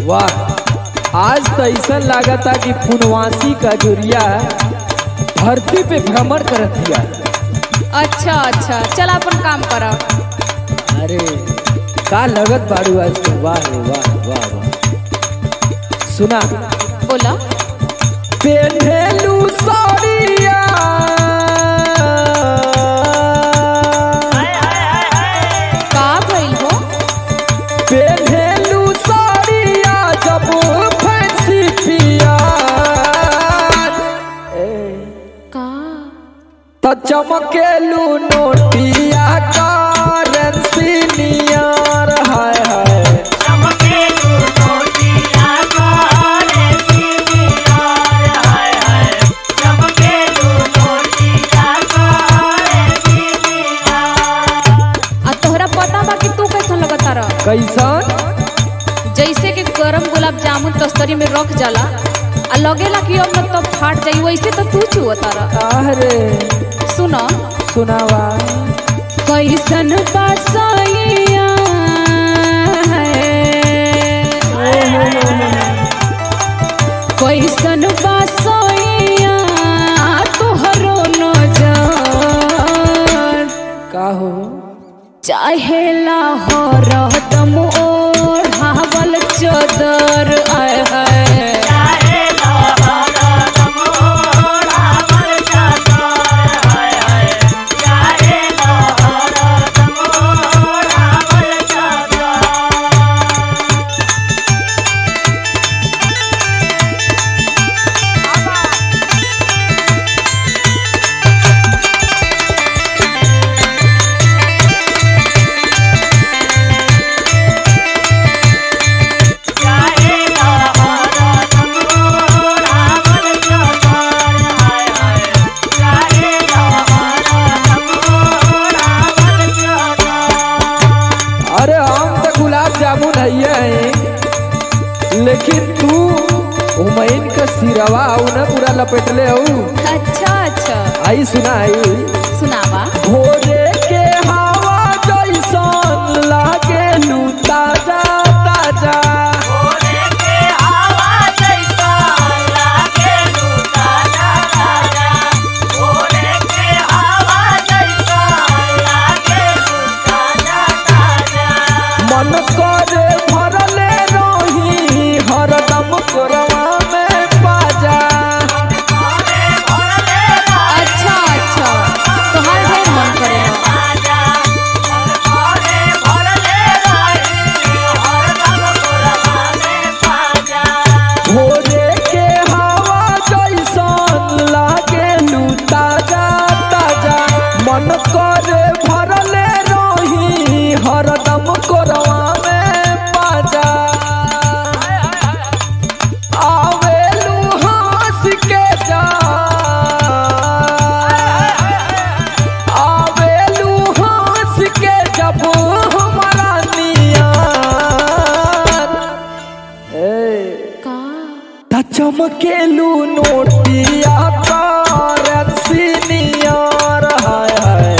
वाह, आज तो ऐसा लागता कि पुनवासी का जोरिया धरती पे भ्रमण करत दिया। अच्छा अच्छा, चल अपन काम करा। अरे का लगत बाड़ू आज तो, वाह रे वाह वाह वाह। सुना बोला। पेन्हेलू साड़िया का भइल हो? पेन्हेलू साड़िया जब फैंसी पिया का तो चमकेलू नोटिया करेंसी नियर। हाय हाय कैसन? जैसे कि गरम गुलाब जामुन तस्तरी में रख जाला आ लगेला कि अब मतलब फाट जाई, वैसे तो तू चुअता रहा। अरे सुनो सुनावा। कैसन बासैया कैसन बासैया तोहरो नजर का हो? चाहेला हो रहतम ओढ़ावल चदर। आय हाय लेकिन तू हुमैन का सिरवा न पूरा लपेटले हो। अच्छा अच्छा, आई सुना आई सुनावा। भोरे के हवा जैसन लागे लू ताजा ताजा। भोरे के हवा जैसन लागे लू ताजा ताजा। भोरे के हवा जैसन लागे लू ताजा ताजा। मन करे भरले रही हरदम कोरवा में पाजा। अच्छा अच्छा, तोहार ढेर मन करेला। भोरे के हवा जैसन लागे लू ताजा ताजा। मन करे भरले रही हरदम कोरवा में पाजा। आवेलू हंस के जा आवेलू हंस के जब हमारा नियत चमकेलू नोटिया करेंसी नियर। हाय हाय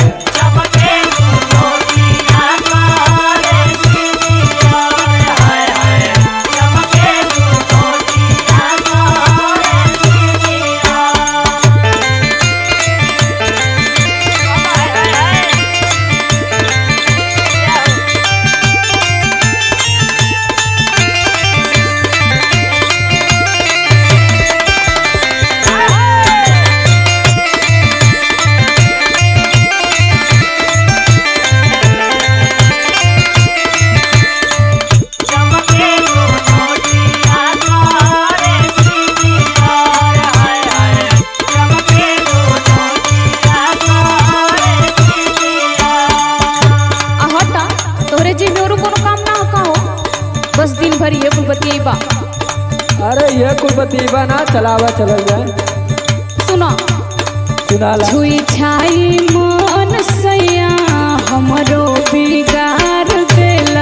बस दिन भर ये कुल बतिएबा। अरे ये कुल बतिएबा ना, चलावा चलल जाए। सुनो सुनाला। छुई छाई मन सैया हमरो बिगाड़ देला।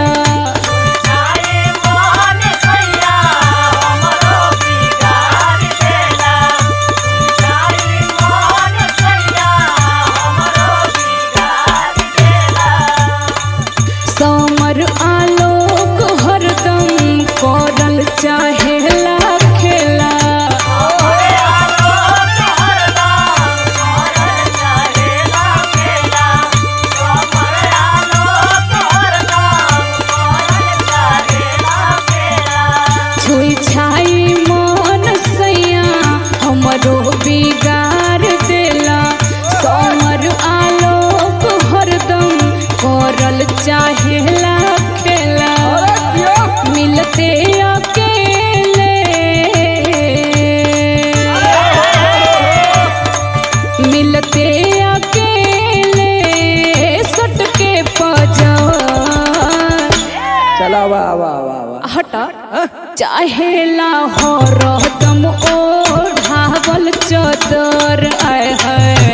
समर आलोक हरदम कोरल वाह वाह वाह वाह। हट चाहेला हो रहदम ओढ़ावल चदर आए है